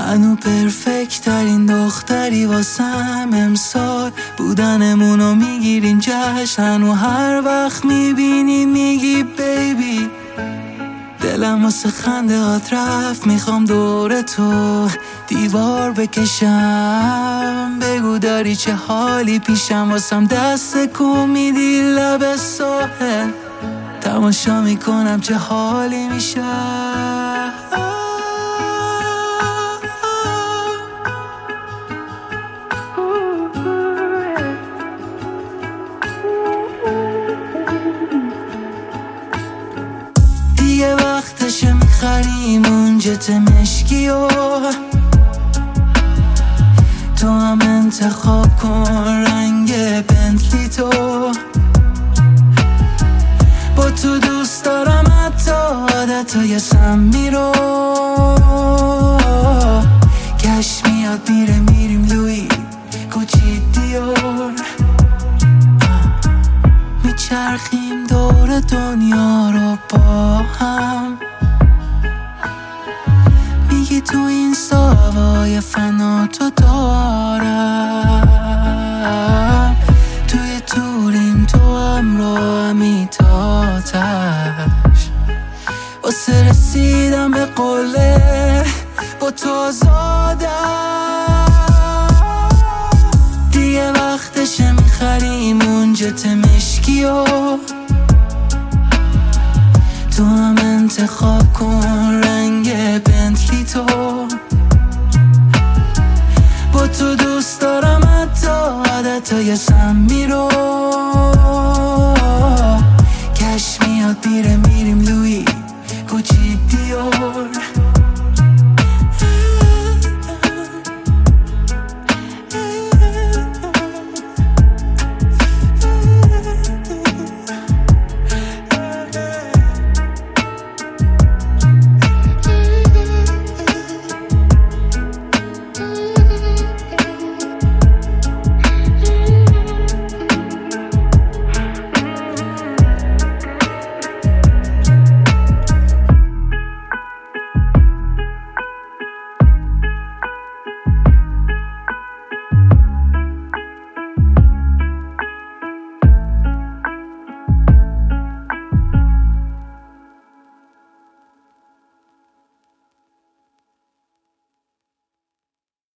هنو پرفکت ترین دختری واسم امسال بودنمونو میگیریم جشن. هنو هر وقت میبینی میگی بیبی، دلم واسه خنده هات رفت. میخوام دور تو دیوار بکشم، بگو داری چه حالی پیشم، واسم دست کو میدی لب ساحل، تماشا میکنم چه حالی میشه. دیگه وقتشه میخریم اون جت مشکیو، تو هم انتخاب کن رنگ بنتلی تو. با تو دوست دارم حتی عادتهای سمی رو، کش میاد میره میریم لوی کوچی دیور، میچرخیم دور دنیا رو با هم. میگی تو این ساوای فنا تو دارم، توی طولیم تو همراهمی تا آتش، واسه رسیدم به قله با تو آزادم. دیگه وقتشه میخریم اون جت مشکیو، تو هم انتخاب کن رنگ بنتلی تو. با تو دوست دارم حتی عادتهای سمی رو،